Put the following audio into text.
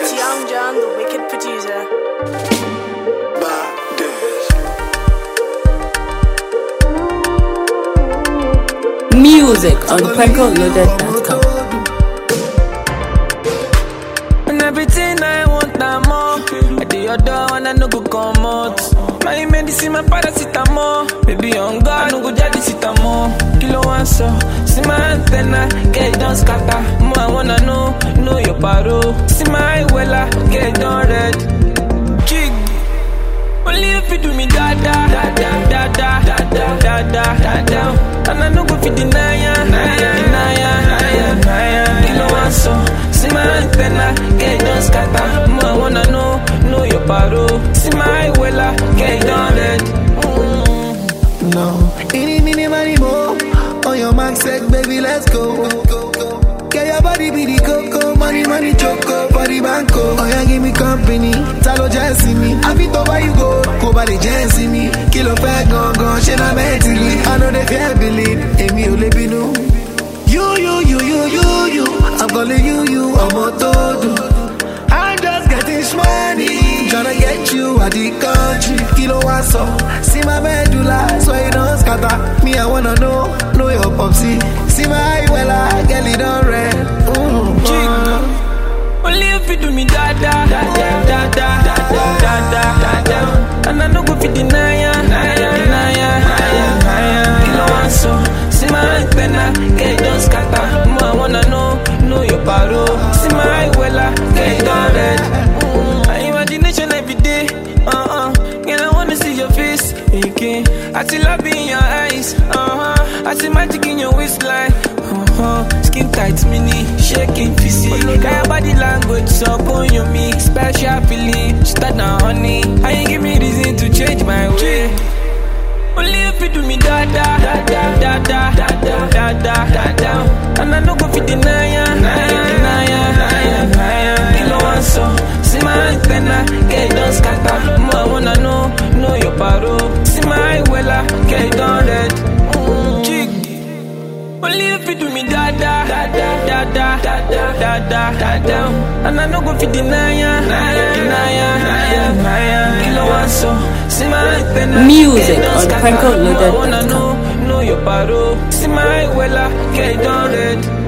It's Young John, the wicked producer. Music on PrankoLoaded.com. And everything I want, I'm more. I do your door and I no go come out. My medicine, my paracetamol. Baby, on God, I no go jadi sitamol. Kilo one so, see my antenna, get it done scatter. More I wanna know your paro. See my wella, get it done red. Jig, only if you do me da da da da da da da da da da da. And I no go fit deny ya. Kilo one so, see my antenna, get it done scatter. More I wanna know your paro. See my wella, get it done red. No, any money more. On your mark, set, baby, let's go. Get your body be the coco, money choco, body banco. Oh yeah, give me company, talo just me. I fit over you go by the Jensi me. Kilo fat gone, she na mentally. I know they can't believe, Amy Olebino. You. I'm calling you, I'm a todo. I'm just getting money, tryna get you out the country. Kilo one so, see my medulla, so you don't scatter. Me, I wanna know your popsy. See my wella, get it on red. Only if you do me da da da da da da da da da da. And I no go fit deny ya. Kilo one so, see my antenna, get it done scatter. More I wanna know your paro. See my wella, get it done red. Imagination every day, girl, I wanna see your face, okay. I see love in your eyes, I see magic in your waistline, skin tight, mini, shaking physique. Got your body language, so on your mix, special feeling, start now, honey. I ain't give me reason to change my way. Only if you do me da da da da da da da da da da da. And I no go fit deny ya. Kilo one so, see my antenna, get it done scatter. More I wanna know your paro. See my wella, get it done red. Jig, only if you do me da da da da da da da da da da. And I no go fit deny ya. Kilo one so, see my antenna. Music on PrankoLoaded.com. Know your paro. See my wella, get it done red.